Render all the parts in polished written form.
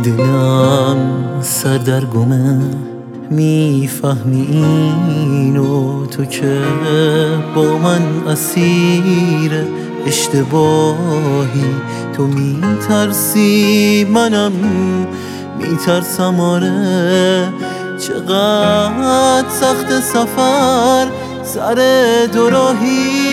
دلم سردرگمه، میفهمی اینو تو که با من اسیر اشتباهی؟ تو میترسی منم میترسم، آره چقدر سخت سفر سر دوراهی.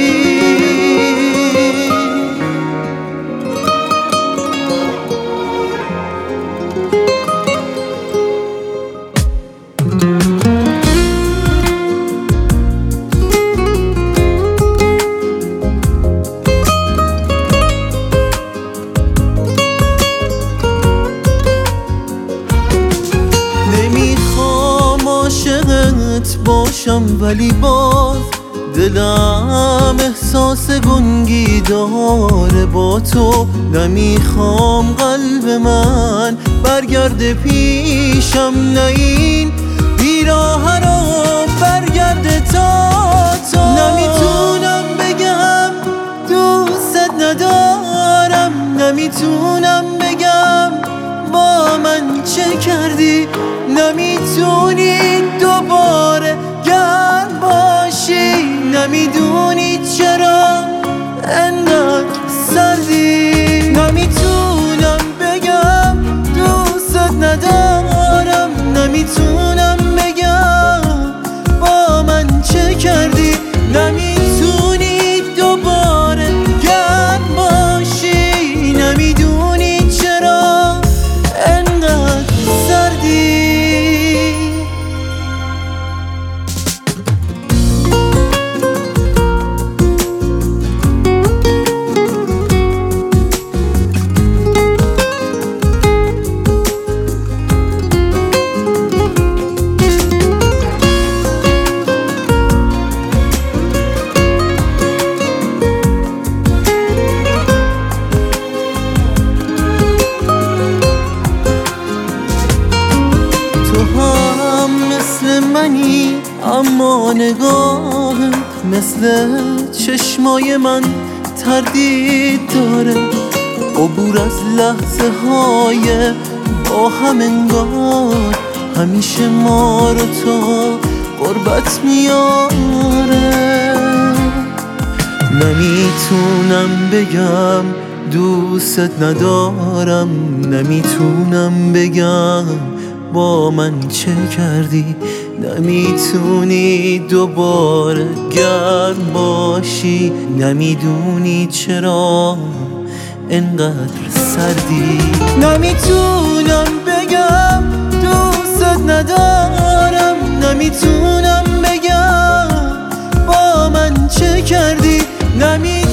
عاشقت باشم ولی باز دلم احساس گنگی داره با تو. نمیخوام قلب من برگرده پیشم، نه این بیراه رو برگرده تا تو. نمیتونم بگم دوست ندارم، نمیتونم بگم با من چه کردی، نمیتونی دوباره گرم باشی، نمیدونی چرا انقدر سردی. نمیتونم بگم دوست ندارم، نمیتونم بگم با من چه کردی، نمیتونی دوباره گرم باشی، نمیدونی چرا انقدر سردی. منی اما نگاهت مثل چشمای من تردید داره، عبور از لحظه های با هم انگار همیشه ما رو تا غربت میاره. نمیتونم بگم دوست ندارم، نمیتونم بگم با من چه کردی، نمیتونی دوباره گرم باشی، نمیدونی چرا انقدر سردی. نمیتونم بگم دوست ندارم، نمیتونم بگم با من چه کردی،